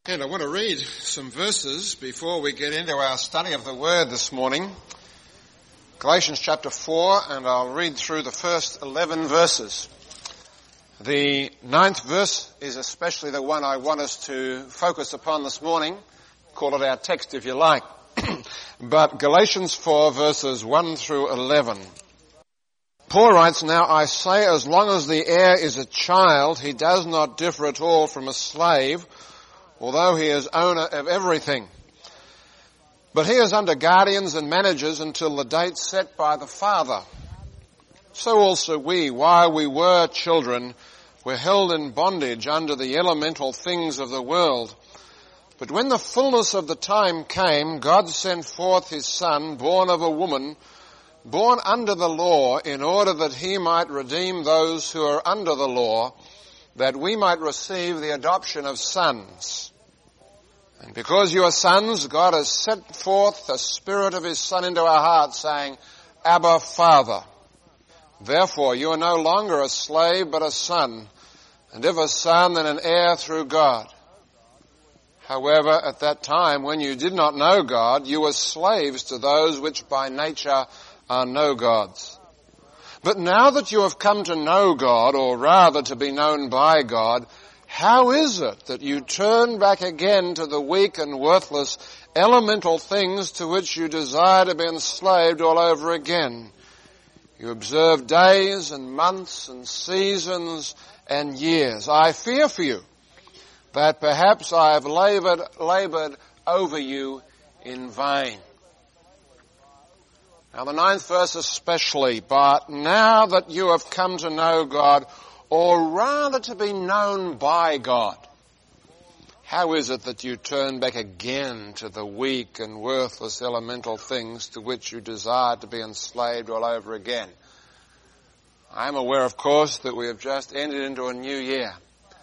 And I want to read some verses before we get into our study of the Word this morning. Galatians chapter 4, and I'll read through the first 11 verses. The 9th verse is especially the one I want us to focus upon this morning. Call it our text if you like. But Galatians 4 verses 1 through 11. Paul writes, "Now I say, as long as the heir is a child, he does not differ at all from a slave, although he is owner of everything. But he is under guardians and managers until the date set by the Father. So also we, while we were children, were held in bondage under the elemental things of the world. But when the fullness of the time came, God sent forth his Son, born of a woman, born under the law, in order that he might redeem those who are under the law, that we might receive the adoption of sons. And because you are sons, God has sent forth the Spirit of his Son into our hearts, saying, Abba, Father. Therefore you are no longer a slave, but a son, and if a son, then an heir through God. However, at that time, when you did not know God, you were slaves to those which by nature are no gods. But now that you have come to know God, or rather to be known by God, how is it that you turn back again to the weak and worthless elemental things to which you desire to be enslaved all over again? You observe days and months and seasons and years. I fear for you that perhaps I have labored over you in vain." Now the 9th verse especially, "But now that you have come to know God, or rather to be known by God, how is it that you turn back again to the weak and worthless elemental things to which you desire to be enslaved all over again?" I am aware, of course, that we have just entered into a new year,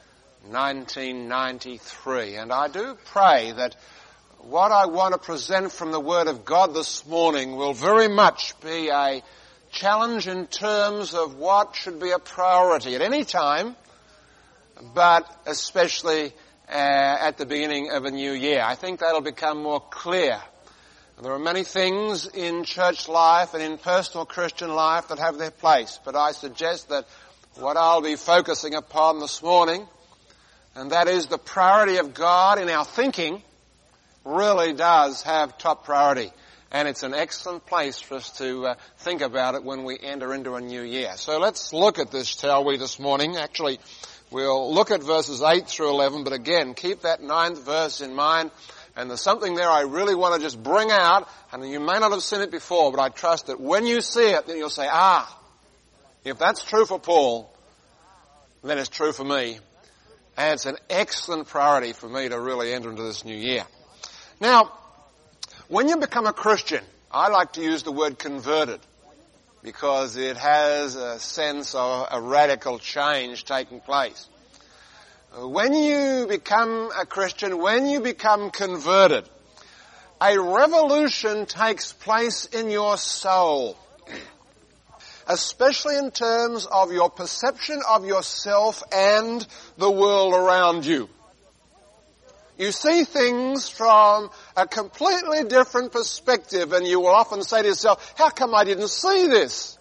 1993, and I do pray that what I want to present from the Word of God this morning will very much be a challenge in terms of what should be a priority at any time, but especially at the beginning of a new year. I think that'll become more clear. There are many things in church life and in personal Christian life that have their place, but I suggest that what I'll be focusing upon this morning, and that is the priority of God in our thinking, really does have top priority. And it's an excellent place for us to think about it when we enter into a new year. So let's look at this, shall we, this morning. Actually, we'll look at verses 8 through 11, but again, keep that 9th verse in mind. And there's something there I really want to just bring out, and you may not have seen it before, but I trust that when you see it, then you'll say, if that's true for Paul, then it's true for me. And it's an excellent priority for me to really enter into this new year. Now, when you become a Christian, I like to use the word converted because it has a sense of a radical change taking place. When you become a Christian, when you become converted, a revolution takes place in your soul, especially in terms of your perception of yourself and the world around you. You see things from a completely different perspective, and you will often say to yourself, how come I didn't see this?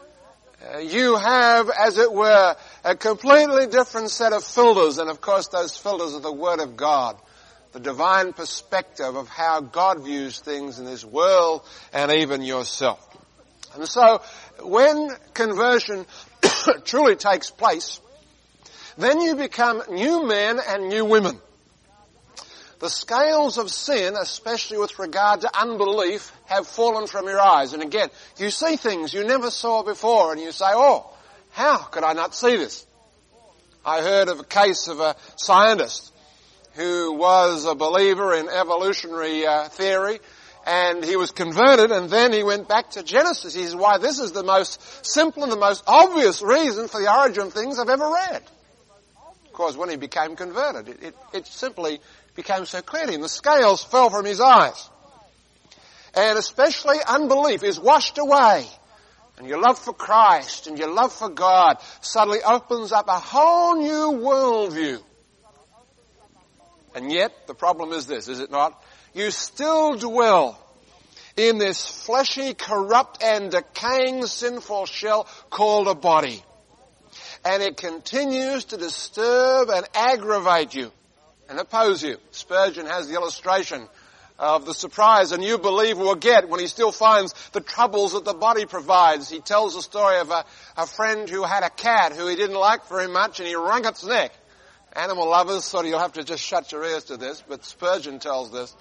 You have, as it were, a completely different set of filters, and of course those filters are the Word of God, the divine perspective of how God views things in this world and even yourself. And so when conversion truly takes place, then you become new men and new women. The scales of sin, especially with regard to unbelief, have fallen from your eyes. And again, you see things you never saw before and you say, how could I not see this? I heard of a case of a scientist who was a believer in evolutionary theory, and he was converted, and then he went back to Genesis. He said, why, this is the most simple and the most obvious reason for the origin of things I've ever read. Of course, when he became converted, it simply became so clear to him. The scales fell from his eyes. And especially unbelief is washed away. And your love for Christ and your love for God suddenly opens up a whole new worldview. And yet, the problem is this, is it not? You still dwell in this fleshy, corrupt and decaying sinful shell called a body. And it continues to disturb and aggravate you and oppose you. Spurgeon has the illustration of the surprise a new believer will get when he still finds the troubles that the body provides. He tells the story of a friend who had a cat who he didn't like very much, and he wrung its neck. Animal lovers, sort of, you'll have to just shut your ears to this, but Spurgeon tells this.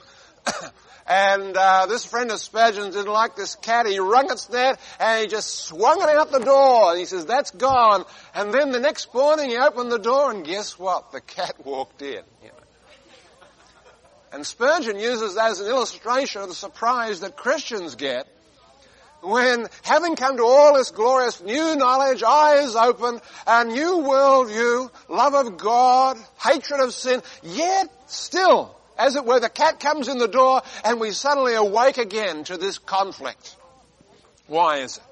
And this friend of Spurgeon's didn't like this cat. He wrung its neck and he just swung it out the door. And he says, that's gone. And then the next morning he opened the door and guess what? The cat walked in. You know. And Spurgeon uses that as an illustration of the surprise that Christians get when, having come to all this glorious new knowledge, eyes open, a new worldview, love of God, hatred of sin, yet still, as it were, the cat comes in the door and we suddenly awake again to this conflict. Why is it?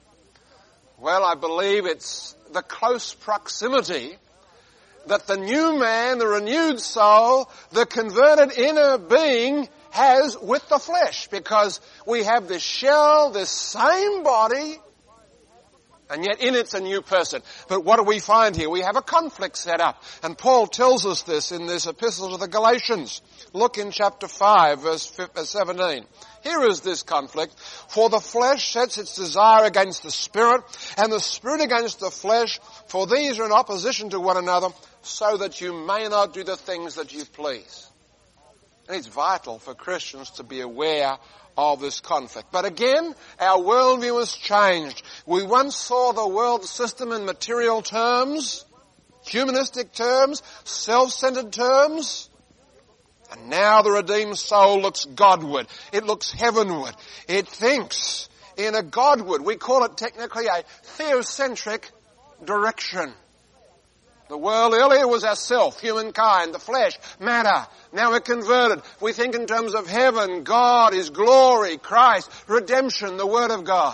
Well, I believe it's the close proximity that the new man, the renewed soul, the converted inner being has with the flesh, because we have this shell, this same body, and yet in it's a new person. But what do we find here? We have a conflict set up. And Paul tells us this in this epistle to the Galatians. Look in chapter 5, verse 17. Here is this conflict. For the flesh sets its desire against the spirit, and the spirit against the flesh, for these are in opposition to one another, so that you may not do the things that you please. And it's vital for Christians to be aware of this conflict. But again, our worldview has changed. We once saw the world system in material terms, humanistic terms, self-centered terms. And now the redeemed soul looks Godward. It looks heavenward. It thinks in a Godward. We call it technically a theocentric direction. The world earlier was ourself, humankind, the flesh, matter. Now we're converted. We think in terms of heaven, God, His glory, Christ, redemption, the Word of God.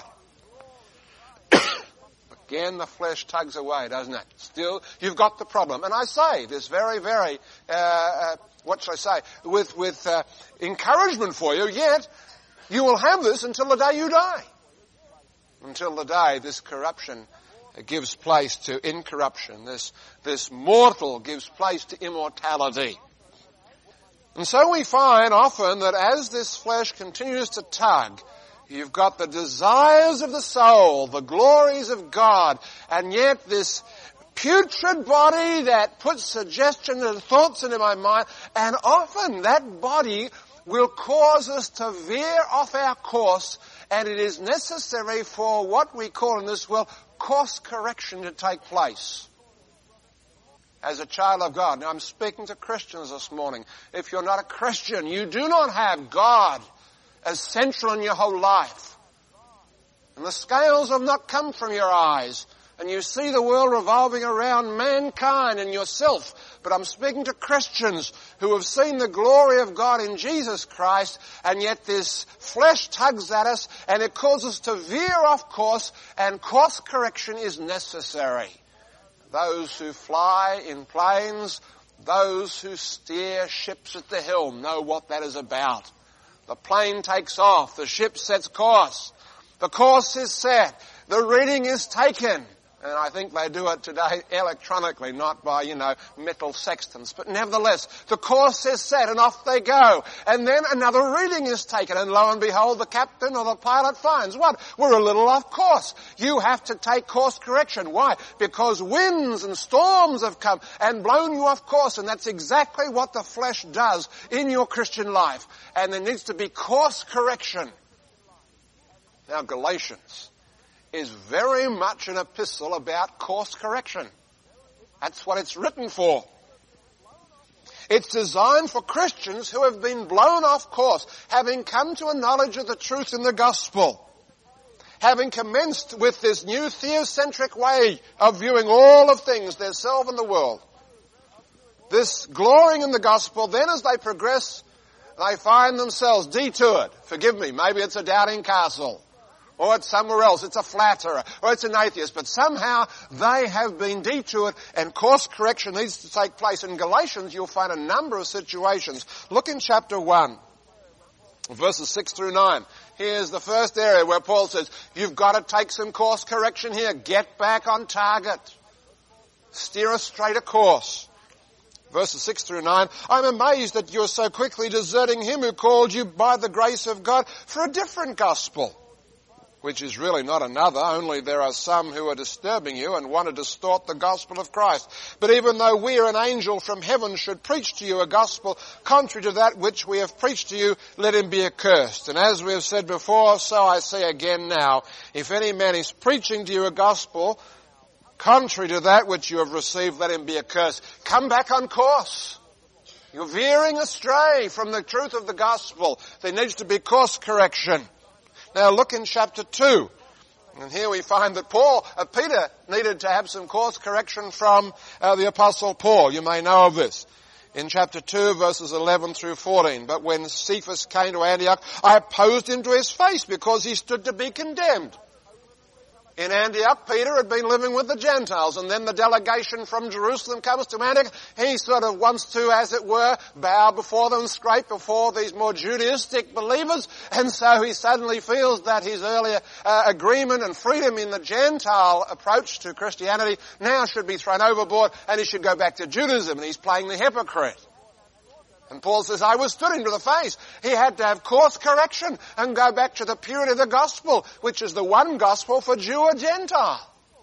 Again, the flesh tugs away, doesn't it? Still, you've got the problem. And I say this very, very, what should I say, with encouragement for you, yet you will have this until the day you die. Until the day this corruption gives place to incorruption. This mortal gives place to immortality. And so we find often that as this flesh continues to tug, you've got the desires of the soul, the glories of God, and yet this putrid body that puts suggestions and thoughts into my mind, and often that body will cause us to veer off our course, and it is necessary for what we call in this world course correction to take place. As a child of God, now I'm speaking to Christians this morning. If you're not a Christian, you do not have God as central in your whole life. And the scales have not come from your eyes. And you see the world revolving around mankind and yourself. But I'm speaking to Christians who have seen the glory of God in Jesus Christ, and yet this flesh tugs at us and it causes us to veer off course, and course correction is necessary. Those who fly in planes, those who steer ships at the helm know what that is about. The plane takes off, the ship sets course, the course is set, the reading is taken. And I think they do it today electronically, not by, metal sextants. But nevertheless, the course is set and off they go. And then another reading is taken, and lo and behold, the captain or the pilot finds, what? We're a little off course. You have to take course correction. Why? Because winds and storms have come and blown you off course, and that's exactly what the flesh does in your Christian life. And there needs to be course correction. Now, Galatians is very much an epistle about course correction. That's what it's written for. It's designed for Christians who have been blown off course, having come to a knowledge of the truth in the gospel, having commenced with this new theocentric way of viewing all of things, their self and the world. This glorying in the gospel, then as they progress, they find themselves detoured. Forgive me, maybe it's a doubting castle. or it's somewhere else, it's a flatterer, or it's an atheist, but somehow they have been detoured and course correction needs to take place. In Galatians you'll find a number of situations. Look in chapter 1, verses 6 through 9. Here's the first area where Paul says, you've got to take some course correction here. Get back on target. Steer a straighter course. Verses 6 through 9, I'm amazed that you're so quickly deserting him who called you by the grace of God for a different gospel, which is really not another, only there are some who are disturbing you and want to distort the gospel of Christ. But even though we or an angel from heaven should preach to you a gospel contrary to that which we have preached to you, let him be accursed. And as we have said before, so I say again now, if any man is preaching to you a gospel contrary to that which you have received, let him be accursed. Come back on course. You're veering astray from the truth of the gospel. There needs to be course correction. Now look in chapter 2. And here we find that Peter needed to have some course correction from the apostle Paul. You may know of this. In chapter 2, verses 11 through 14. But when Cephas came to Antioch, I opposed him to his face because he stood to be condemned. In Antioch, Peter had been living with the Gentiles, and then the delegation from Jerusalem comes to Antioch. He sort of wants to, as it were, bow before them, scrape before these more Judaistic believers, and so he suddenly feels that his earlier agreement and freedom in the Gentile approach to Christianity now should be thrown overboard, and he should go back to Judaism, and he's playing the hypocrite. And Paul says, I withstood him to the face. He had to have course correction and go back to the purity of the gospel, which is the one gospel for Jew or Gentile.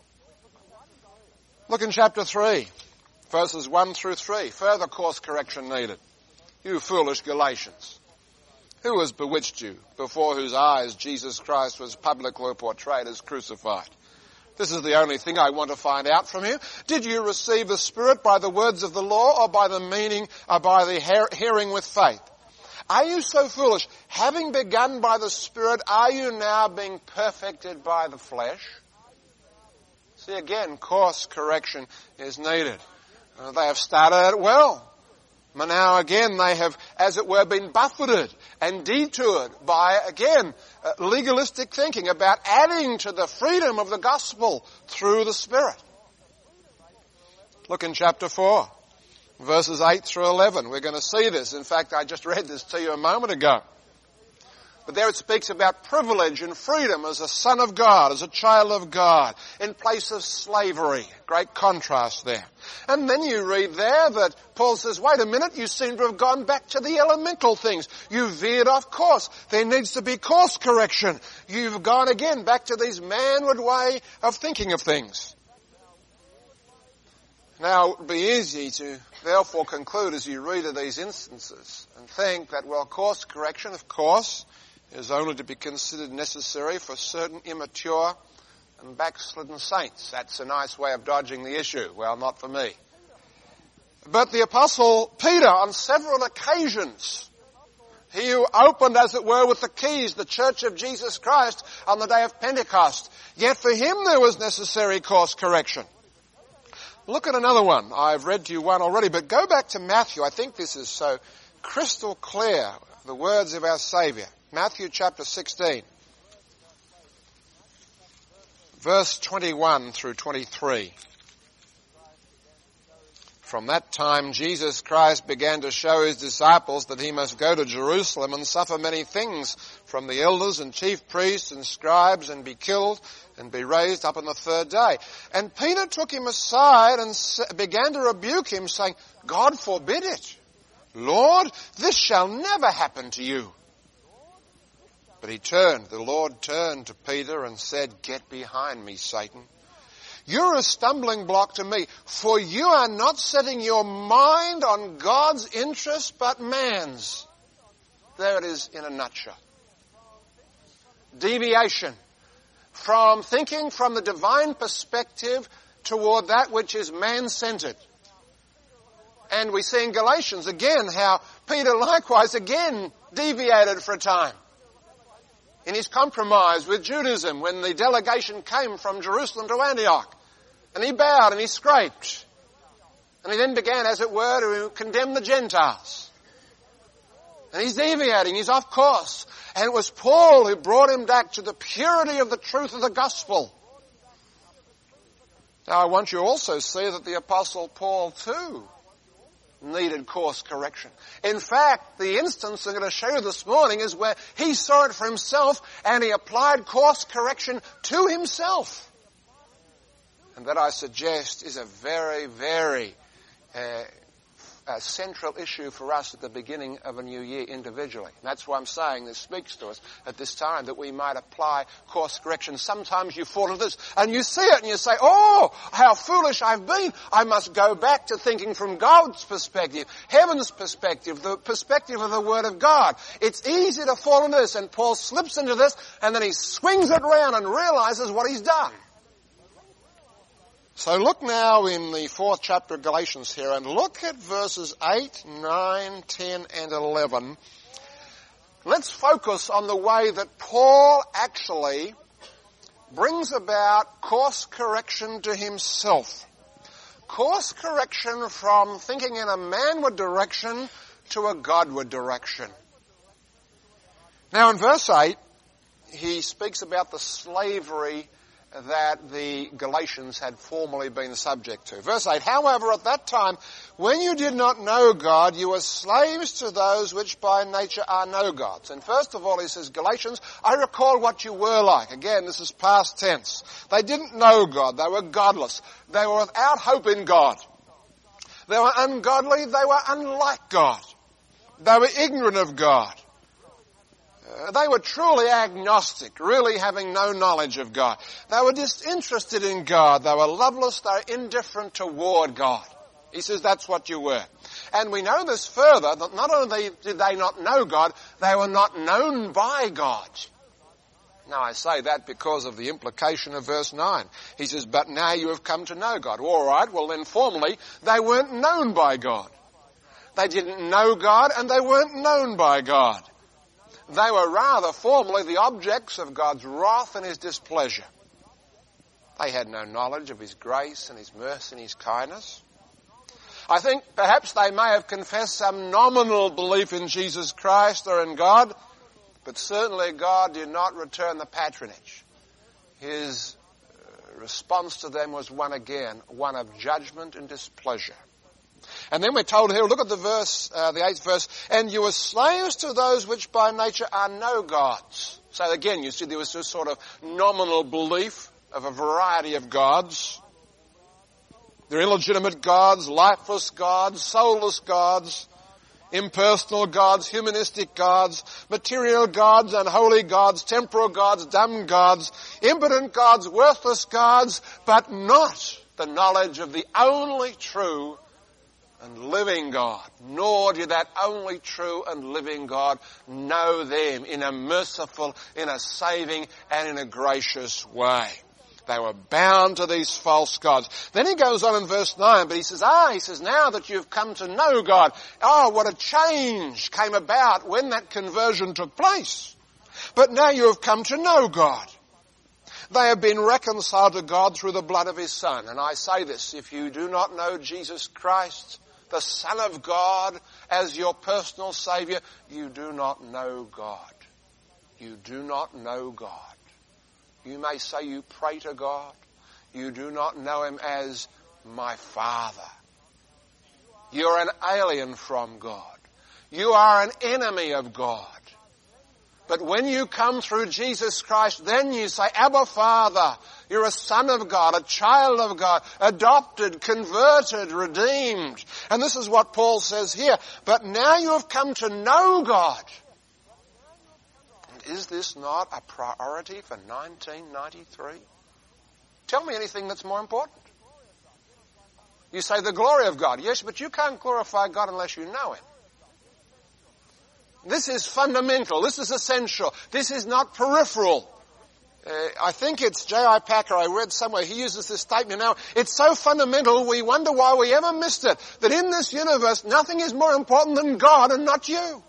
Look in chapter 3, verses 1 through 3. Further course correction needed. You foolish Galatians. Who has bewitched you, before whose eyes Jesus Christ was publicly portrayed as crucified? This is the only thing I want to find out from you. Did you receive the Spirit by the words of the law or by the meaning or by the hearing with faith? Are you so foolish? Having begun by the Spirit, are you now being perfected by the flesh? See again, course correction is needed. They have started it well. But now again they have, as it were, been buffeted and detoured by, again, legalistic thinking about adding to the freedom of the gospel through the Spirit. Look in chapter 4, verses 8 through 11. We're going to see this. In fact, I just read this to you a moment ago. But there it speaks about privilege and freedom as a son of God, as a child of God, in place of slavery. Great contrast there. And then you read there that Paul says, wait a minute, you seem to have gone back to the elemental things. You veered off course. There needs to be course correction. You've gone again back to this manward way of thinking of things. Now, it would be easy to therefore conclude as you read of these instances and think that, well, course correction, of course, is only to be considered necessary for certain immature and backslidden saints. That's a nice way of dodging the issue. Well, not for me. But the Apostle Peter, on several occasions, he who opened, as it were, with the keys, the church of Jesus Christ on the day of Pentecost, yet for him there was necessary course correction. Look at another one. I've read to you one already, but go back to Matthew. I think this is so crystal clear, the words of our Saviour. Matthew chapter 16, verse 21 through 23. From that time Jesus Christ began to show his disciples that he must go to Jerusalem and suffer many things from the elders and chief priests and scribes and be killed and be raised up on the third day. And Peter took him aside and began to rebuke him, saying, God forbid it. Lord, this shall never happen to you. But the Lord turned to Peter and said, get behind me, Satan. You're a stumbling block to me, for you are not setting your mind on God's interest, but man's. There it is in a nutshell. Deviation from thinking from the divine perspective toward that which is man-centered. And we see in Galatians again how Peter likewise again deviated for a time in his compromise with Judaism when the delegation came from Jerusalem to Antioch. And he bowed and he scraped. And he then began, as it were, to condemn the Gentiles. And he's deviating, he's off course. And it was Paul who brought him back to the purity of the truth of the gospel. Now I want you to also see that the Apostle Paul too needed course correction. In fact, the instance I'm going to show you this morning is where he saw it for himself and he applied course correction to himself. And that, I suggest, is a very, very central issue for us at the beginning of a new year individually. And that's why I'm saying this speaks to us at this time, that we might apply course correction. Sometimes you fall into this and you see it and you say, oh, how foolish I've been. I must go back to thinking from God's perspective, heaven's perspective, the perspective of the Word of God. It's easy to fall into this, and Paul slips into this and then he swings it round and realizes what he's done. So look now in the 4th chapter of Galatians here and look at verses 8, 9, 10 and 11. Let's focus on the way that Paul actually brings about course correction to himself. Course correction from thinking in a manward direction to a Godward direction. Now in verse 8, he speaks about the slavery that the Galatians had formerly been subject to. Verse 8, however, at that time, when you did not know God, you were slaves to those which by nature are no gods. And first of all, he says, Galatians, I recall what you were like. Again, this is past tense. They didn't know God. They were godless. They were without hope in God. They were ungodly. They were unlike God. They were ignorant of God. They were truly agnostic, really having no knowledge of God. They were disinterested in God. They were loveless. They were indifferent toward God. He says that's what you were. And we know this further, that not only did they not know God, they were not known by God. Now I say that because of the implication of verse 9. He says, but now you have come to know God. All right, well then formerly they weren't known by God. They didn't know God and they weren't known by God. They were rather formerly the objects of God's wrath and His displeasure. They had no knowledge of His grace and His mercy and His kindness. I think perhaps they may have confessed some nominal belief in Jesus Christ or in God, but certainly God did not return the patronage. His response to them was one of judgment and displeasure. And then we're told here, look at the verse, the 8th verse, and you were slaves to those which by nature are no gods. So again, you see there was this sort of nominal belief of a variety of gods. They're illegitimate gods, lifeless gods, soulless gods, impersonal gods, humanistic gods, material gods, unholy gods, temporal gods, dumb gods, impotent gods, worthless gods, but not the knowledge of the only true and living God, nor did that only true and living God know them in a merciful, in a saving, and in a gracious way. They were bound to these false gods. Then he goes on in verse 9, but he says, now that you've come to know God, what a change came about when that conversion took place. But now you have come to know God. They have been reconciled to God through the blood of His Son. And I say this, if you do not know Jesus Christ, the Son of God, as your personal Saviour, you do not know God. You do not know God. You may say you pray to God. You do not know Him as my Father. You're an alien from God. You are an enemy of God. But when you come through Jesus Christ, then you say, Abba, Father. You're a son of God, a child of God, adopted, converted, redeemed. And this is what Paul says here. But now you have come to know God. And is this not a priority for 1993? Tell me anything that's more important. You say the glory of God. Yes, but you can't glorify God unless you know Him. This is fundamental. This is essential. This is not peripheral. I think it's J.I. Packer, I read somewhere, he uses this statement now. It's so fundamental, we wonder why we ever missed it. That in this universe, nothing is more important than God and not you.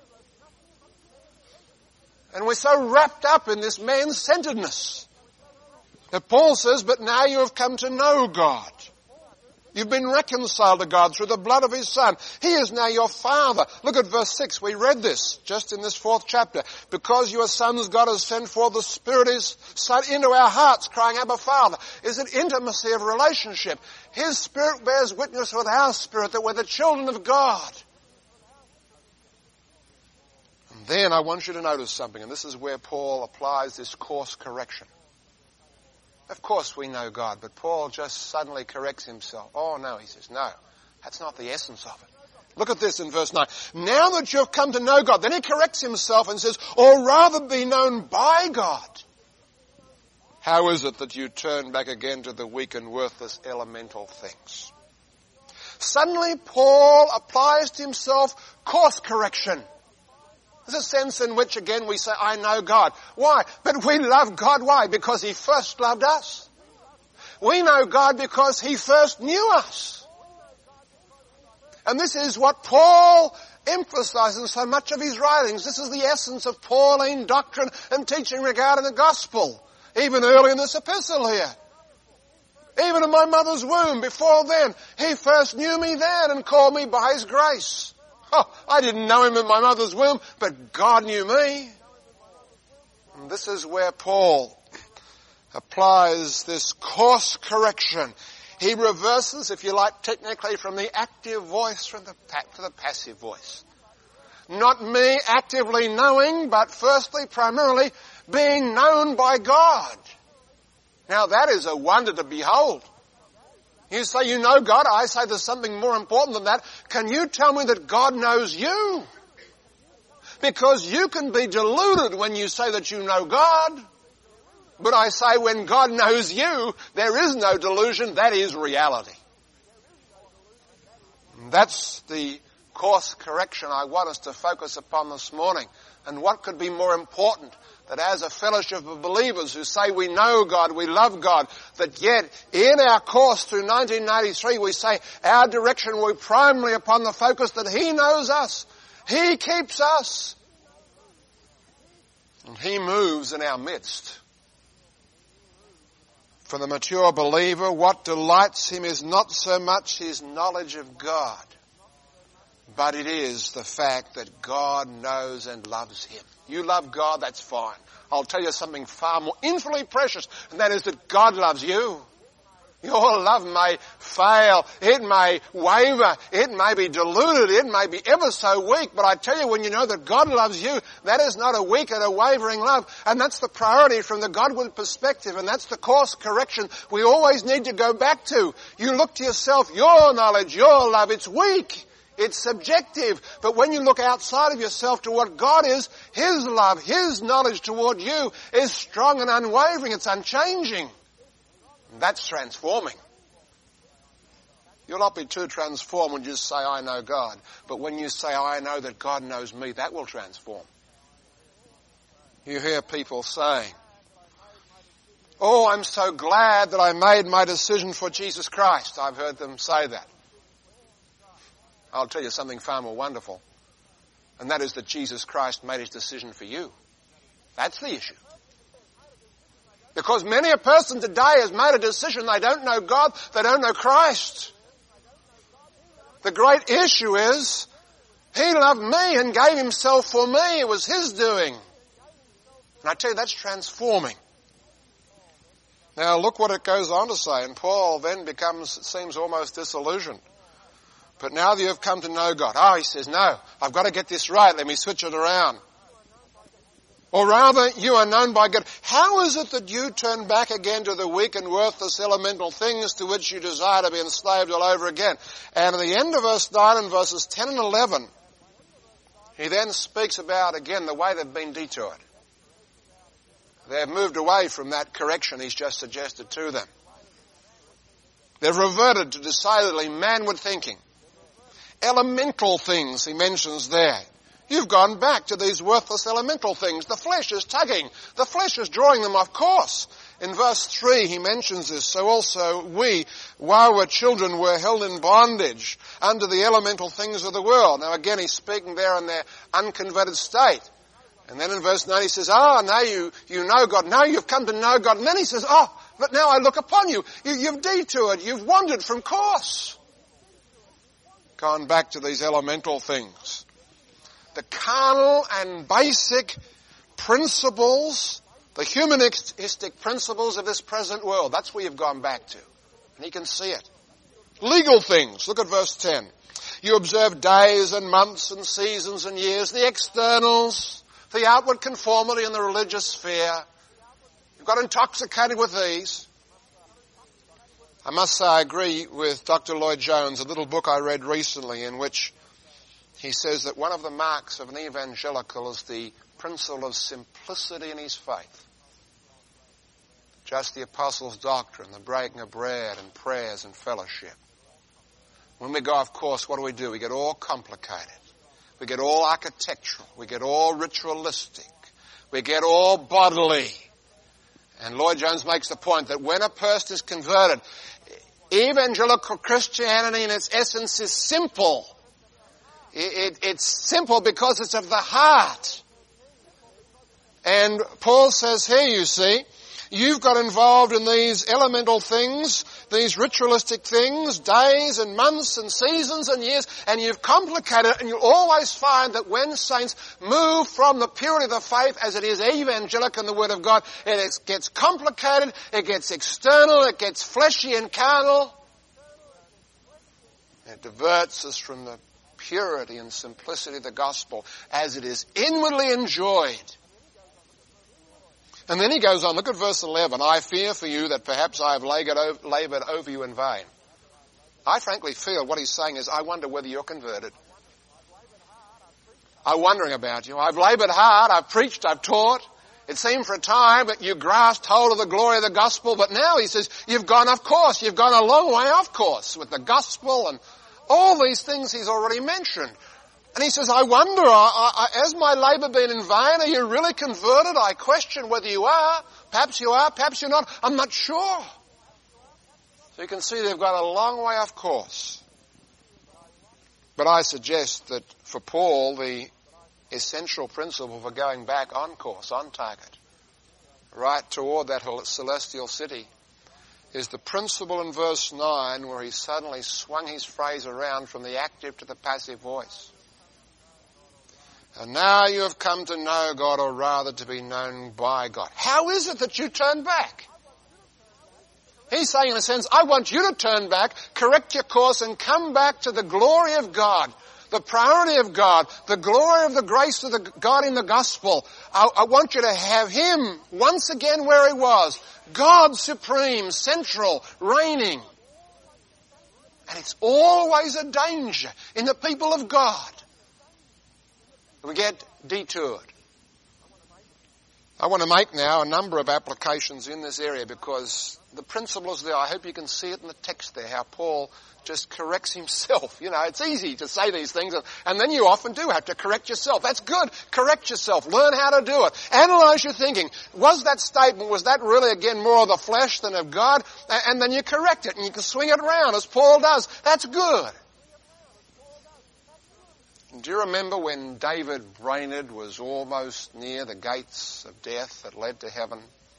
And we're so wrapped up in this man-centeredness. That Paul says, but now you have come to know God. You've been reconciled to God through the blood of his Son. He is now your Father. Look at verse 6. We read this just in this 4th chapter. Because you are sons, God has sent forth the Spirit is Son into our hearts, crying, Abba, Father. Is an intimacy of relationship. His Spirit bears witness with our spirit that we're the children of God. And then I want you to notice something, and this is where Paul applies this course correction. Of course we know God, but Paul just suddenly corrects himself. Oh no, he says, no, that's not the essence of it. Look at this in verse 9. Now that you've come to know God, then he corrects himself and says, or rather be known by God. How is it that you turn back again to the weak and worthless elemental things? Suddenly Paul applies to himself course correction. There's a sense in which, again, we say, I know God. Why? But we love God. Why? Because he first loved us. We know God because he first knew us. And this is what Paul emphasizes in so much of his writings. This is the essence of Pauline doctrine and teaching regarding the gospel. Even early in this epistle here. Even in my mother's womb, before then, he first knew me then and called me by his grace. Oh, I didn't know him in my mother's womb, but God knew me. And this is where Paul applies this course correction. He reverses, if you like, technically from the active voice to the passive voice. Not me actively knowing, but firstly, primarily, being known by God. Now that is a wonder to behold. You say you know God. I say there's something more important than that. Can you tell me that God knows you? Because you can be deluded when you say that you know God. But I say when God knows you, there is no delusion. That is reality. And that's the course correction I want us to focus upon this morning. And what could be more important that as a fellowship of believers who say we know God, we love God, that yet in our course through 1993 we say our direction will be primarily upon the focus that he knows us, he keeps us, and he moves in our midst. For the mature believer, what delights him is not so much his knowledge of God, but it is the fact that God knows and loves him. You love God, that's fine. I'll tell you something far more infinitely precious, and that is that God loves you. Your love may fail, it may waver, it may be diluted, it may be ever so weak, but I tell you, when you know that God loves you, that is not a weak and a wavering love, and that's the priority from the Godward perspective, and that's the course correction we always need to go back to. You look to yourself, your knowledge, your love, it's weak. It's subjective, but when you look outside of yourself to what God is, his love, his knowledge toward you is strong and unwavering. It's unchanging. And that's transforming. You'll not be too transformed when you just say, I know God. But when you say, I know that God knows me, that will transform. You hear people saying, oh, I'm so glad that I made my decision for Jesus Christ. I've heard them say that. I'll tell you something far more wonderful, and that is that Jesus Christ made his decision for you. That's the issue. Because many a person today has made a decision. They don't know God, they don't know Christ. The great issue is, he loved me and gave himself for me. It was his doing. And I tell you, that's transforming. Now look what it goes on to say, and Paul then seems almost disillusioned. But now that you have come to know God, he says, no, I've got to get this right. Let me switch it around. Or rather, you are known by God. How is it that you turn back again to the weak and worthless elemental things to which you desire to be enslaved all over again? And at the end of verse 9 and verses 10 and 11, he then speaks about, again, the way they've been detoured. They've moved away from that correction he's just suggested to them. They've reverted to decidedly manward thinking. Elemental things he mentions there. You've gone back to these worthless elemental things. The flesh is tugging. The flesh is drawing them off course. In verse 3 he mentions this. So also we, while we're children, were held in bondage under the elemental things of the world. Now again he's speaking there in their unconverted state. And then in verse 9 he says, now you know God. Now you've come to know God. And then he says, but now I look upon you. You've detoured. You've wandered from course. Gone back to these elemental things. The carnal and basic principles, the humanistic principles of this present world. That's where you've gone back to. And he can see it. Legal things. Look at verse 10. You observe days and months and seasons and years, the externals, the outward conformity in the religious sphere. You've got intoxicated with these. I must say I agree with Dr. Lloyd Jones, a little book I read recently in which he says that one of the marks of an evangelical is the principle of simplicity in his faith. Just the apostles' doctrine, the breaking of bread and prayers and fellowship. When we go off course, what do? We get all complicated. We get all architectural. We get all ritualistic. We get all bodily. And Lloyd Jones makes the point that when a person is converted, evangelical Christianity in its essence is simple. It's simple because it's of the heart. And Paul says here, you see, you've got involved in these elemental things, these ritualistic things, days and months and seasons and years, and you've complicated it, and you'll always find that when saints move from the purity of the faith as it is evangelical in the Word of God, it gets complicated, it gets external, it gets fleshy and carnal. It diverts us from the purity and simplicity of the gospel as it is inwardly enjoyed. And then he goes on, look at verse 11. I fear for you that perhaps I have laboured over you in vain. I frankly feel what he's saying is, I wonder whether you're converted. I'm wondering about you. I've laboured hard, I've preached, I've taught. It seemed for a time that you grasped hold of the glory of the gospel, but now he says, you've gone off course. You've gone a long way off course with the gospel and all these things he's already mentioned. And he says, I wonder, has my labour been in vain? Are you really converted? I question whether you are. Perhaps you are, perhaps you're not. I'm not sure. So you can see they've got a long way off course. But I suggest that for Paul, the essential principle for going back on course, on target, right toward that celestial city, is the principle in verse 9 where he suddenly swung his phrase around from the active to the passive voice. And now you have come to know God, or rather to be known by God. How is it that you turn back? He's saying in a sense, I want you to turn back, correct your course, and come back to the glory of God, the priority of God, the glory of the grace of the God in the gospel. I want you to have Him once again where He was. God supreme, central, reigning. And it's always a danger in the people of God. We get detoured. I want to make now a number of applications in this area because the principle is there. I hope you can see it in the text there, how Paul just corrects himself. You know, it's easy to say these things, and then you often do have to correct yourself. That's good. Correct yourself. Learn how to do it. Analyze your thinking. Was that statement, was that really, again, more of the flesh than of God? And then you correct it, and you can swing it around, as Paul does. That's good. Do you remember when David Brainerd was almost near the gates of death that led to heaven?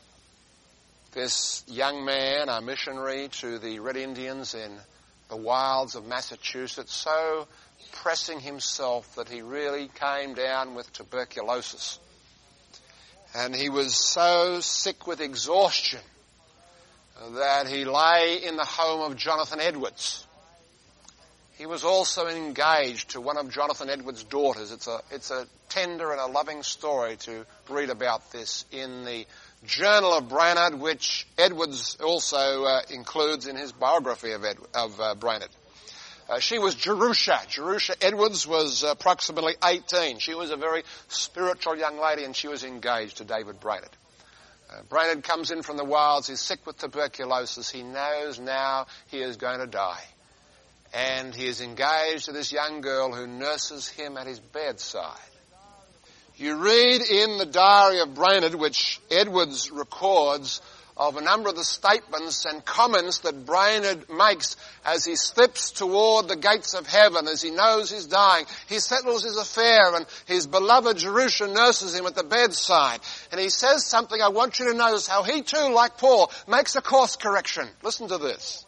This young man, a missionary to the Red Indians in the wilds of Massachusetts, so pressing himself that he really came down with tuberculosis. And he was so sick with exhaustion that he lay in the home of Jonathan Edwards. He was also engaged to one of Jonathan Edwards' daughters. It's a tender and a loving story to read about this in the Journal of Brainerd, which Edwards also includes in his biography of Brainerd. She was Jerusha. Jerusha Edwards was approximately 18. She was a very spiritual young lady, and she was engaged to David Brainerd. Brainerd comes in from the wilds. He's sick with tuberculosis. He knows now he is going to die. And he is engaged to this young girl who nurses him at his bedside. You read in the diary of Brainerd, which Edwards records, of a number of the statements and comments that Brainerd makes as he slips toward the gates of heaven, as he knows he's dying. He settles his affair and his beloved Jerusha nurses him at the bedside. And he says something I want you to notice, how he too, like Paul, makes a course correction. Listen to this.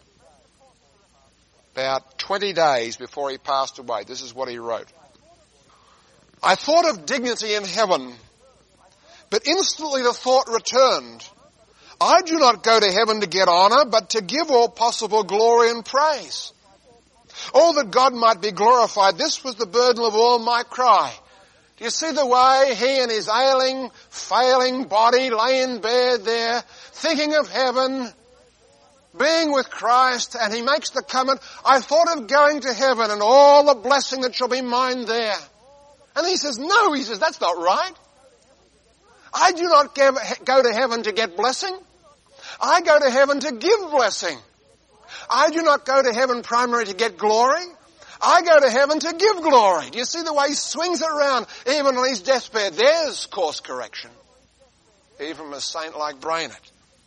About 20 days before he passed away, this is what he wrote. I thought of dignity in heaven, but instantly the thought returned. I do not go to heaven to get honor, but to give all possible glory and praise. Oh, that God might be glorified. This was the burden of all my cry. Do you see the way he and his ailing, failing body lay in bed there, thinking of heaven, being with Christ, and he makes the comment, I thought of going to heaven and all the blessing that shall be mine there. And he says, no, he says, that's not right. I do not go to heaven to get blessing. I go to heaven to give blessing. I do not go to heaven primarily to get glory. I go to heaven to give glory. Do you see the way he swings it around even on his deathbed? There's course correction. Even from a saint like Brainerd.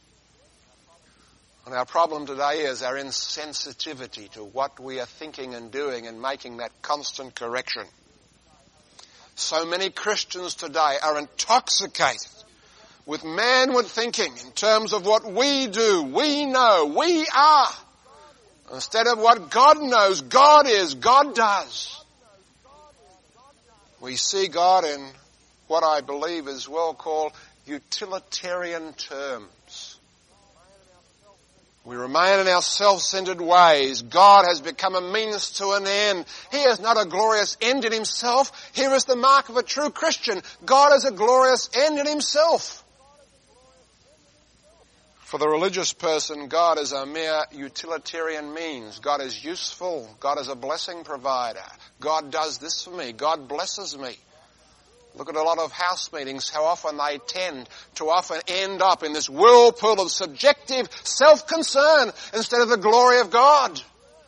And our problem today is our insensitivity to what we are thinking and doing and making that constant correction. So many Christians today are intoxicated with manward thinking in terms of what we do, we know, we are, instead of what God knows, God is, God does. We see God in what I believe is well called utilitarian terms. We remain in our self-centered ways. God has become a means to an end. He is not a glorious end in himself. Here is the mark of a true Christian. God is a glorious end in himself. For the religious person, God is a mere utilitarian means. God is useful. God is a blessing provider. God does this for me. God blesses me. Look at a lot of house meetings, how often they tend to often end up in this whirlpool of subjective self-concern instead of the glory of God.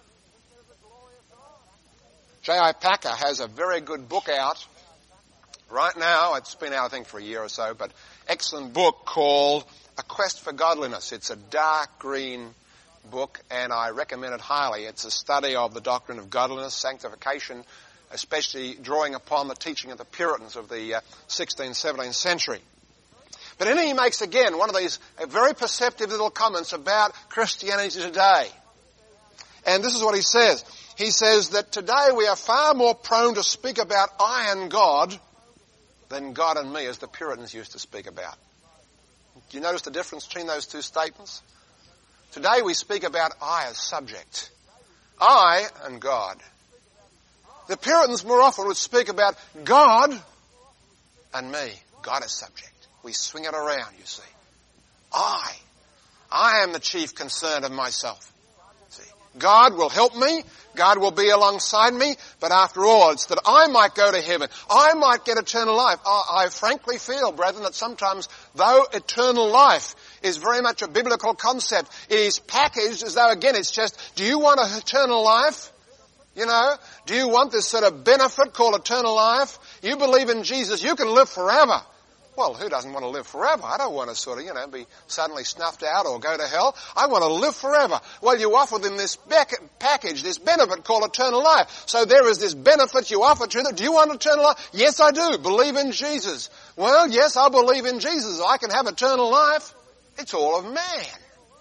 J.I. Packer has a very good book out right now. It's been out, I think, for a year or so, but excellent book called A Quest for Godliness. It's a dark green book, and I recommend it highly. It's a study of the doctrine of godliness, sanctification, especially drawing upon the teaching of the Puritans of the 16th, 17th century. But in it he makes again one of these very perceptive little comments about Christianity today. And this is what he says. He says that today we are far more prone to speak about I and God than God and me, as the Puritans used to speak about. Do you notice the difference between those two statements? Today we speak about I as subject. I and God. The Puritans more often would speak about God and me. God as subject. We swing it around, you see. I am the chief concern of myself. See, God will help me. God will be alongside me. But after all, it's that I might go to heaven. I might get eternal life. I frankly feel, brethren, that sometimes, though eternal life is very much a biblical concept, it is packaged as though, again, it's just, do you want an eternal life? You know, do you want this sort of benefit called eternal life? You believe in Jesus, you can live forever. Well, who doesn't want to live forever? I don't want to sort of, be suddenly snuffed out or go to hell. I want to live forever. Well, you offer them this package, this benefit called eternal life. So there is this benefit you offer to them. Do you want eternal life? Yes, I do. Believe in Jesus. Well, yes, I believe in Jesus. I can have eternal life. It's all of man.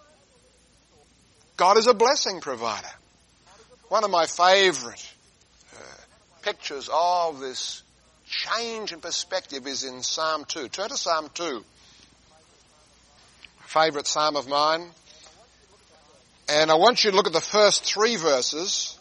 God is a blessing provider. One of my favourite pictures of this change in perspective is in Psalm 2. Turn to Psalm 2. Favourite psalm of mine. And I want you to look at the first 3 verses.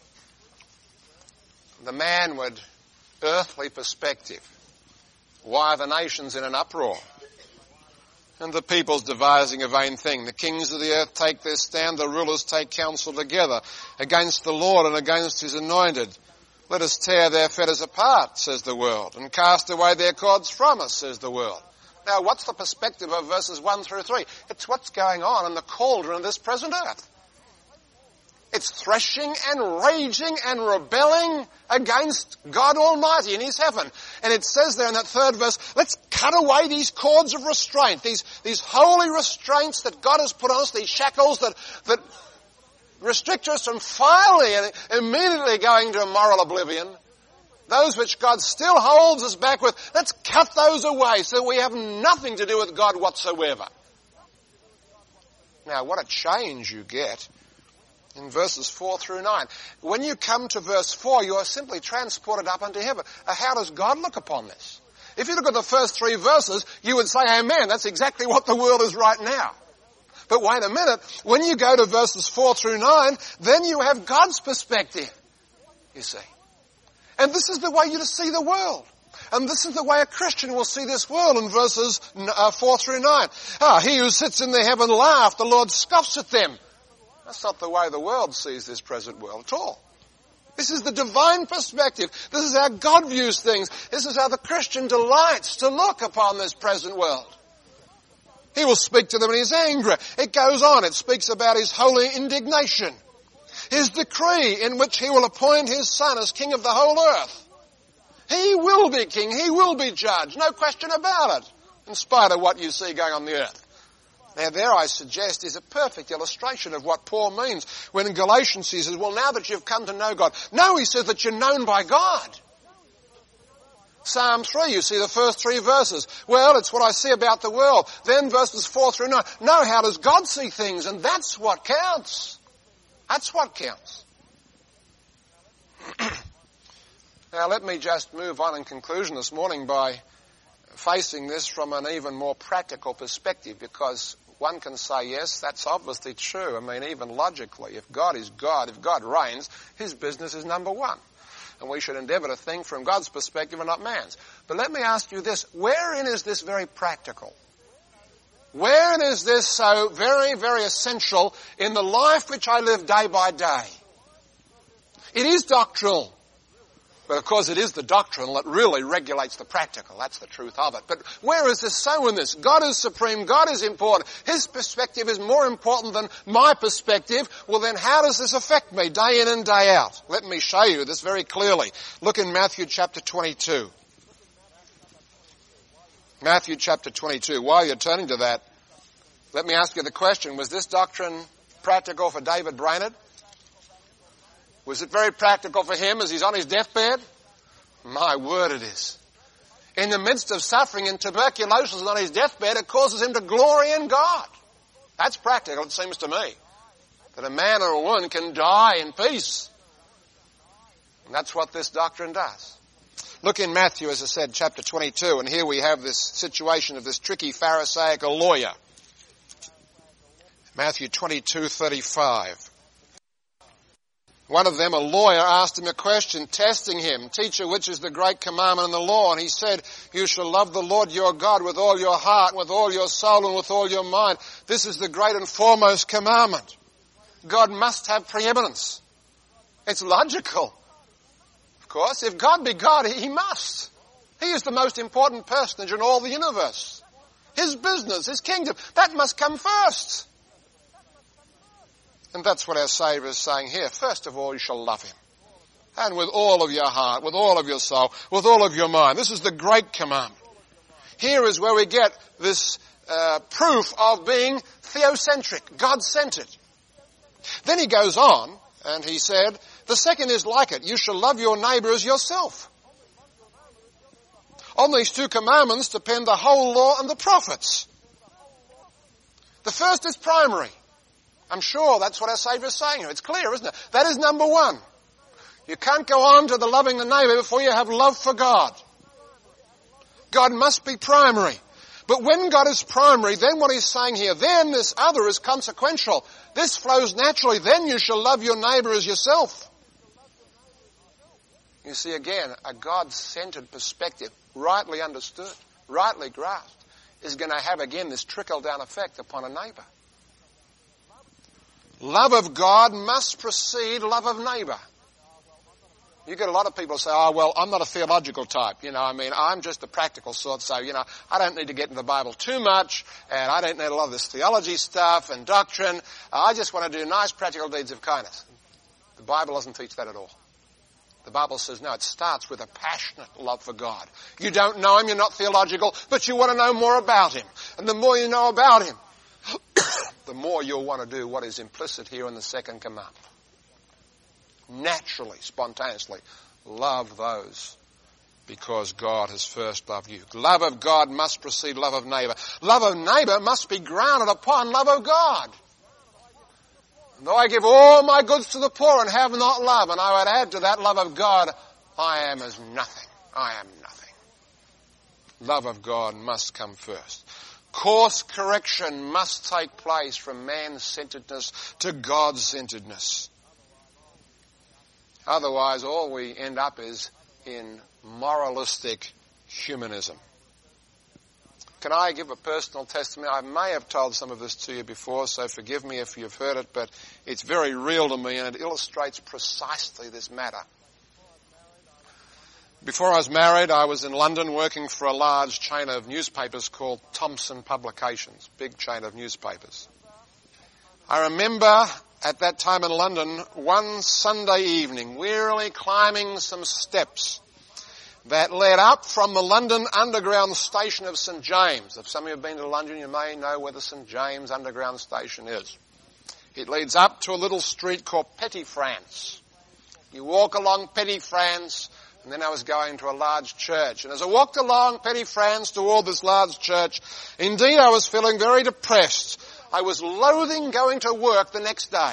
The manward, earthly perspective. Why are the nations in an uproar? And the peoples devising a vain thing. The kings of the earth take their stand, the rulers take counsel together against the Lord and against his anointed. Let us tear their fetters apart, says the world, and cast away their cords from us, says the world. Now, what's the perspective of verses 1 through 3? It's what's going on in the cauldron of this present earth. It's threshing and raging and rebelling against God Almighty in His heaven. And it says there in that third verse, let's cut away these cords of restraint, these holy restraints that God has put on us, these shackles that restrict us from finally and immediately going to moral oblivion. Those which God still holds us back with, let's cut those away so that we have nothing to do with God whatsoever. Now, what a change you get in verses 4 through 9. When you come to verse 4, you are simply transported up unto heaven. How does God look upon this? If you look at the first 3 verses, you would say, amen, that's exactly what the world is right now. But wait a minute, when you go to verses 4 through 9, then you have God's perspective, you see. And this is the way you see the world. And this is the way a Christian will see this world in verses 4 through 9. He who sits in the heaven laughs, the Lord scoffs at them. That's not the way the world sees this present world at all. This is the divine perspective. This is how God views things. This is how the Christian delights to look upon this present world. He will speak to them in His anger. It goes on. It speaks about His holy indignation. His decree in which He will appoint His Son as King of the whole earth. He will be King. He will be Judge. No question about it. In spite of what you see going on the earth. Now there I suggest is a perfect illustration of what Paul means when in Galatians he says, well now that you've come to know God. No, he says that you're known by God. Psalm 3, you see the first 3 verses. Well, it's what I see about the world. Then verses 4 through 9. No, how does God see things? And that's what counts. That's what counts. Now let me just move on in conclusion this morning by facing this from an even more practical perspective, because one can say, yes, that's obviously true. I mean, even logically, if God is God, if God reigns, His business is number one. And we should endeavour to think from God's perspective and not man's. But let me ask you this, wherein is this very practical? Wherein is this so very, very essential in the life which I live day by day? It is doctrinal. But of course it is the doctrinal that really regulates the practical. That's the truth of it. But where is this so in this? God is supreme. God is important. His perspective is more important than my perspective. Well then how does this affect me day in and day out? Let me show you this very clearly. Look in Matthew chapter 22. Matthew chapter 22. While you're turning to that, let me ask you the question, was this doctrine practical for David Brainerd? Was it very practical for him as he's on his deathbed? My word it is. In the midst of suffering and tuberculosis and on his deathbed, it causes him to glory in God. That's practical, it seems to me. That a man or a woman can die in peace. And that's what this doctrine does. Look in Matthew, as I said, chapter 22, and here we have this situation of this tricky Pharisaical lawyer. Matthew 22:35. One of them, a lawyer, asked him a question, testing him. Teacher, which is the great commandment in the law? And he said, you shall love the Lord your God with all your heart, with all your soul, and with all your mind. This is the great and foremost commandment. God must have preeminence. It's logical. Of course, if God be God, He must. He is the most important personage in all the universe. His business, His kingdom, that must come first. And that's what our Saviour is saying here. First of all, you shall love Him. And with all of your heart, with all of your soul, with all of your mind. This is the great commandment. Here is where we get this proof of being theocentric, God-centered. Then he goes on, and he said, the second is like it. You shall love your neighbour as yourself. On these 2 commandments depend the whole law and the prophets. The first is primary. I'm sure that's what our Saviour is saying here. It's clear, isn't it? That is number 1. You can't go on to the loving the neighbour before you have love for God. God must be primary. But when God is primary, then what He's saying here, then this other is consequential. This flows naturally. Then you shall love your neighbour as yourself. You see again, a God-centered perspective, rightly understood, rightly grasped, is going to have again this trickle-down effect upon a neighbour. Love of God must precede love of neighbour. You get a lot of people say, oh, well, I'm not a theological type. I'm just the practical sort, so, I don't need to get into the Bible too much, and I don't need a lot of this theology stuff and doctrine. I just want to do nice practical deeds of kindness. The Bible doesn't teach that at all. The Bible says, no, it starts with a passionate love for God. You don't know Him, you're not theological, but you want to know more about Him. And the more you know about Him, the more you'll want to do what is implicit here in the second commandment. Naturally, spontaneously, love those because God has first loved you. Love of God must precede love of neighbour. Love of neighbour must be grounded upon love of God. And though I give all my goods to the poor and have not love, and I would add to that love of God, I am as nothing. I am nothing. Love of God must come first. Course correction must take place from man-centeredness to God-centeredness. Otherwise, all we end up is in moralistic humanism. Can I give a personal testimony? I may have told some of this to you before, so forgive me if you've heard it, but it's very real to me and it illustrates precisely this matter. Before I was married, I was in London working for a large chain of newspapers called Thomson Publications, big chain of newspapers. I remember at that time in London, one Sunday evening, wearily climbing some steps that led up from the London Underground station of St James. If some of you have been to London, you may know where the St James Underground station is. It leads up to a little street called Petty France. You walk along Petty France, and then I was going to a large church. And as I walked along Petty France toward this large church, indeed I was feeling very depressed. I was loathing going to work the next day.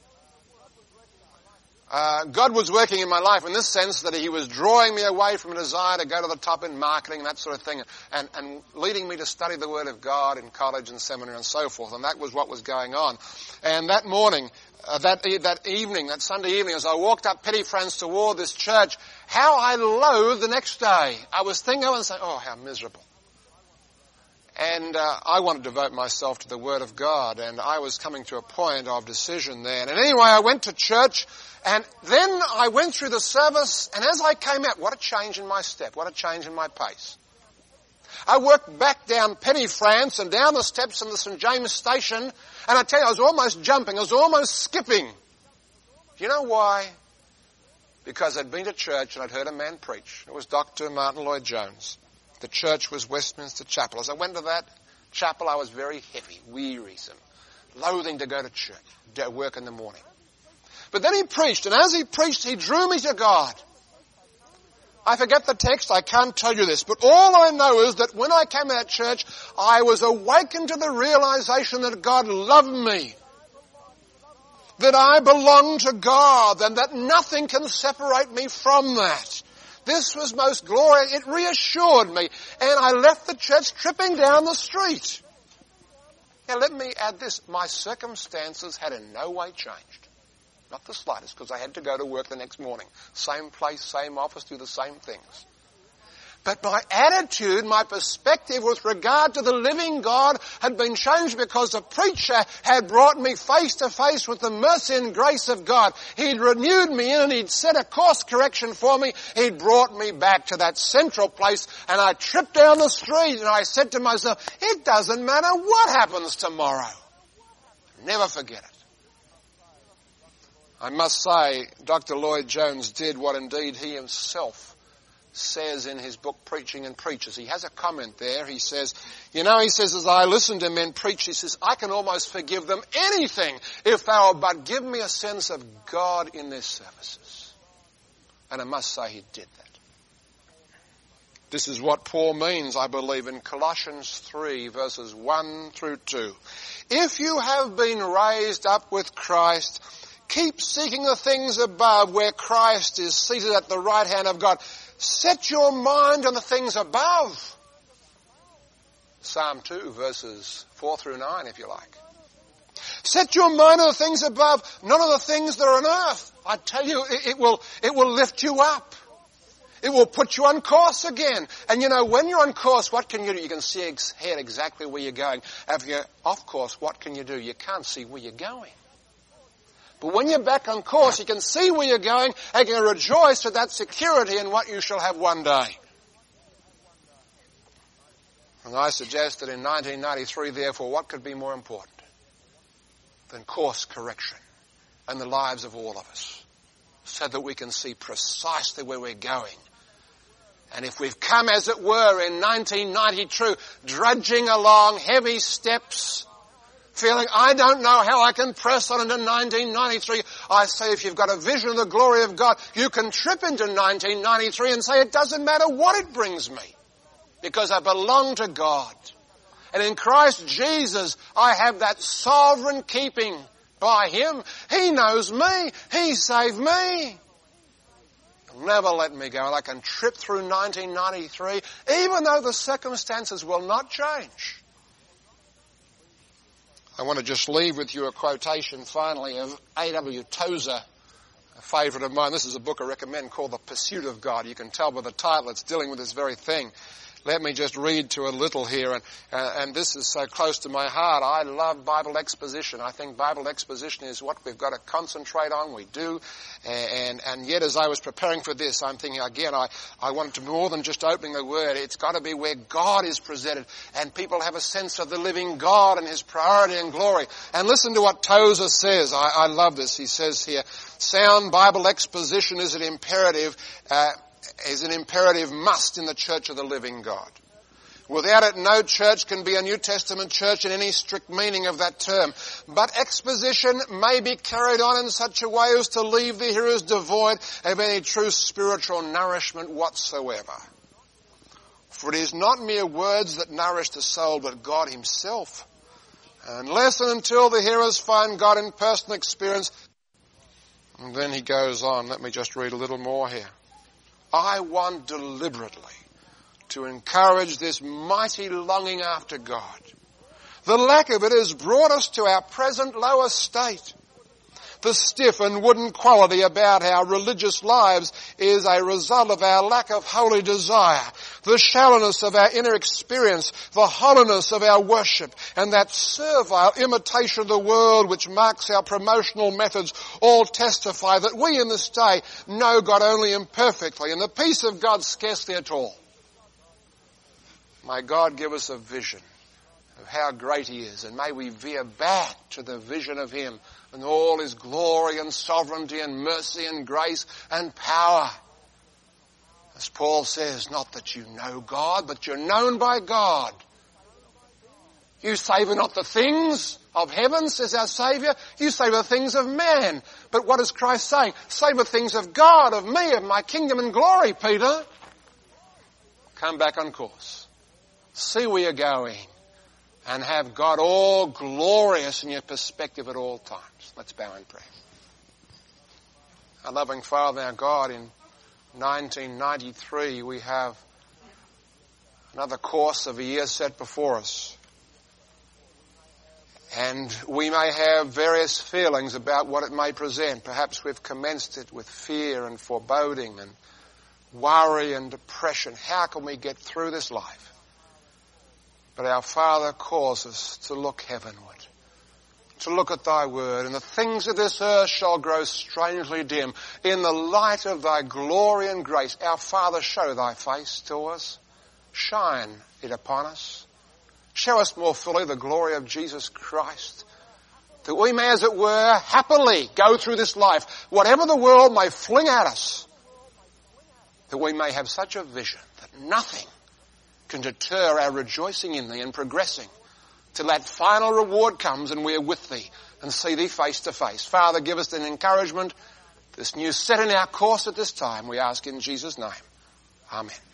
God was working in my life in this sense that He was drawing me away from a desire to go to the top in marketing and that sort of thing, and leading me to study the Word of God in college and seminary and so forth. And that was what was going on. And that morning, that Sunday evening, as I walked up Petty France toward this church, how I loathed the next day. I was thinking, I was saying, oh, how miserable. And I wanted to devote myself to the Word of God, and I was coming to a point of decision there. And anyway, I went to church, and then I went through the service, and as I came out, what a change in my step, what a change in my pace. I worked back down Petty France and down the steps of the St James station, and I tell you, I was almost jumping, I was almost skipping. Do you know why? Because I'd been to church and I'd heard a man preach. It was Dr. Martin Lloyd-Jones. The church was Westminster Chapel. As I went to that chapel, I was very heavy, wearisome, loathing to go to church, to work in the morning. But then he preached, and as he preached, he drew me to God. I forget the text, I can't tell you this, but all I know is that when I came to that church, I was awakened to the realization that God loved me, that I belong to God, and that nothing can separate me from that. This was most glorious. It reassured me. And I left the church tripping down the street. Now let me add this. My circumstances had in no way changed. Not the slightest, because I had to go to work the next morning. Same place, same office, do the same things. But my attitude, my perspective with regard to the living God had been changed because the preacher had brought me face to face with the mercy and grace of God. He'd renewed me in and He'd set a course correction for me. He'd brought me back to that central place, and I tripped down the street and I said to myself, it doesn't matter what happens tomorrow. Never forget it. I must say, Dr. Lloyd-Jones did what indeed he himself says in his book, Preaching and Preachers. He has a comment there. He says, as I listen to men preach, he says, I can almost forgive them anything if they will but give me a sense of God in their services. And I must say he did that. This is what Paul means, I believe, in Colossians 3, verses 1 through 2. If you have been raised up with Christ, keep seeking the things above where Christ is seated at the right hand of God. Set your mind on the things above. Psalm 2, verses 4 through 9, if you like. Set your mind on the things above, not on the things that are on earth. I tell you, it will lift you up. It will put you on course again. And when you're on course, what can you do? You can see ahead exactly where you're going. If you're off course, what can you do? You can't see where you're going. But when you're back on course, you can see where you're going and you can rejoice with that security in what you shall have one day. And I suggest that in 1993, therefore, what could be more important than course correction in the lives of all of us? so that we can see precisely where we're going. And if we've come, as it were, in 1992, drudging along heavy steps, feeling, I don't know how I can press on into 1993, I say if you've got a vision of the glory of God, you can trip into 1993 and say, it doesn't matter what it brings me, because I belong to God. And in Christ Jesus, I have that sovereign keeping by Him. He knows me. He saved me. He'll never let me go. And I can trip through 1993, even though the circumstances will not change. I want to just leave with you a quotation, finally, of A.W. Tozer, a favourite of mine. This is a book I recommend called The Pursuit of God. You can tell by the title it's dealing with this very thing. Let me just read to a little here, and this is so close to my heart. I love Bible exposition. I think Bible exposition is what we've got to concentrate on. We do. And yet as I was preparing for this, I'm thinking again, I want to more than just opening the Word. It's got to be where God is presented, and people have a sense of the living God and His priority and glory. And listen to what Tozer says. I love this. He says here, sound Bible exposition is an imperative must in the church of the living God. Without it, no church can be a New Testament church in any strict meaning of that term. But exposition may be carried on in such a way as to leave the hearers devoid of any true spiritual nourishment whatsoever. For it is not mere words that nourish the soul, but God Himself. Unless and until the hearers find God in personal experience. And then he goes on. Let me just read a little more here. I want deliberately to encourage this mighty longing after God. The lack of it has brought us to our present low estate. The stiff and wooden quality about our religious lives is a result of our lack of holy desire, the shallowness of our inner experience, the hollowness of our worship, and that servile imitation of the world which marks our promotional methods all testify that we in this day know God only imperfectly, and the peace of God scarcely at all. May God give us a vision of how great He is, and may we veer back to the vision of Him and all His glory and sovereignty and mercy and grace and power. As Paul says, not that you know God, but you're known by God. You savour not the things of heaven, says our Saviour. You savour the things of man. But what is Christ saying? Savour things of God, of me, of my kingdom and glory, Peter. Come back on course. See where you're going. And have God all glorious in your perspective at all times. Let's bow in prayer. Our loving Father, our God, in 1993 we have another course of a year set before us. And we may have various feelings about what it may present. Perhaps we've commenced it with fear and foreboding and worry and depression. How can we get through this life? But our Father calls us to look heavenward, to look at Thy Word, and the things of this earth shall grow strangely dim in the light of Thy glory and grace. Our Father, show Thy face to us. Shine it upon us. Show us more fully the glory of Jesus Christ, that we may, as it were, happily go through this life, whatever the world may fling at us, that we may have such a vision that nothing can deter our rejoicing in Thee and progressing till that final reward comes and we are with Thee and see Thee face to face. Father, give us an encouragement, this new set in our course at this time, we ask in Jesus' name. Amen.